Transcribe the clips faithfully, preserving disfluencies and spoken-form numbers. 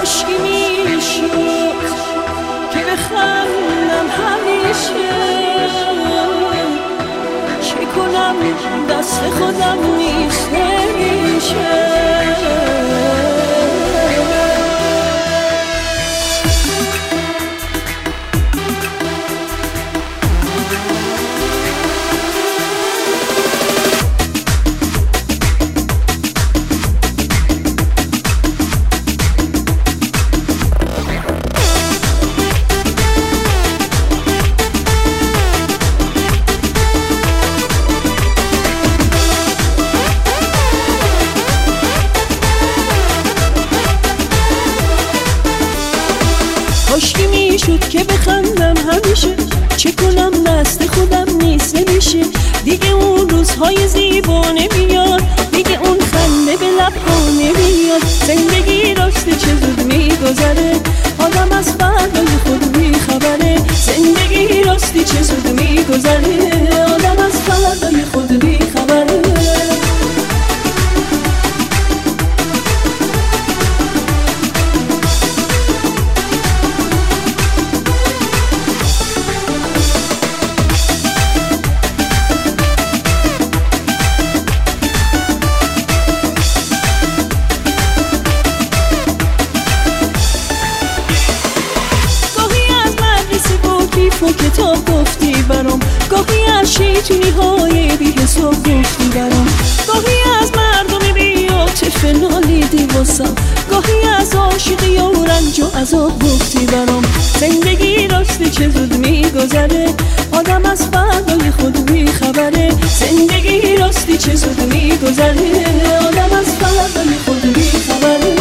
کاشکی میشد که بخندم همیشه، چه کنم دست خودم نیست نمیشه. کاشکی میشد که بخندم همیشه، چه کنم دست خودم نیست نمیشه. دیگه اون روزهای زیبا نمیاد، دیگه اون خنده به لب‌ها نمیاد. زندگی راسته چه زود میگذره، آدم از فردای خود بیخبره. زندگی راستی چه زود میگذره، آدم از فردای خود بیخبره. و کتاب گفتی برام، گاهی از شیطونی های بی حساب گفتی برام، گاهی از مردم بی عاطفه نالیدی واسم، گاهی از عاشقی و رنج و عذاب گفتی برام. زندگی راستی چه زود میگذره، آدم از فردای خود بیخبره. زندگی راستی چه زود میگذره، آدم از فردای خود بیخبره.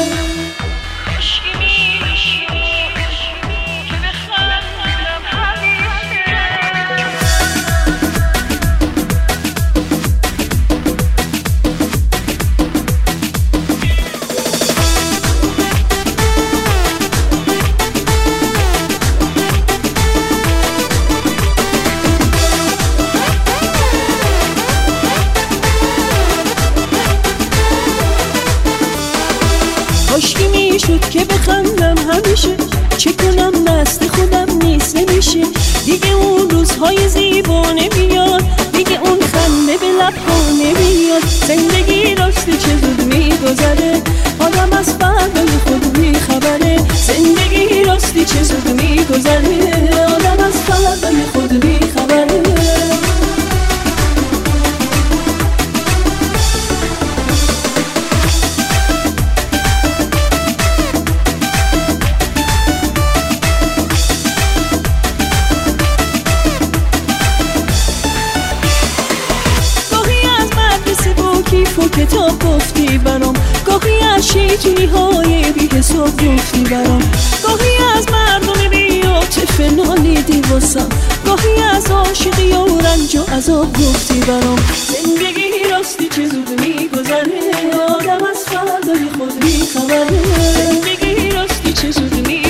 کاشکی میشد که بخندم همیشه، چه کنم دست خودم نیست نمیشه. دیگه اون روزهای زیبا نمیاد، دیگه اون خنده به لب‌ها نمیاد. زندگی راستی چه زود میگذره، آدم از فردای خود بیخبره. زندگی راستی چه زود میگذره، آدم از فردای خود بیخبره. و کتاب گفتی برام، گاهی از شیطونی های بی حساب گفتی برام، گاهی از مردم بی عاطفه نالیدی واسم، گاهی از عاشقی و رنج و عذاب گفتی برام. زندگی راستی چه زود میگذره، آدم از فردای خود بیخبره. زندگی راستی چه زود میگذره.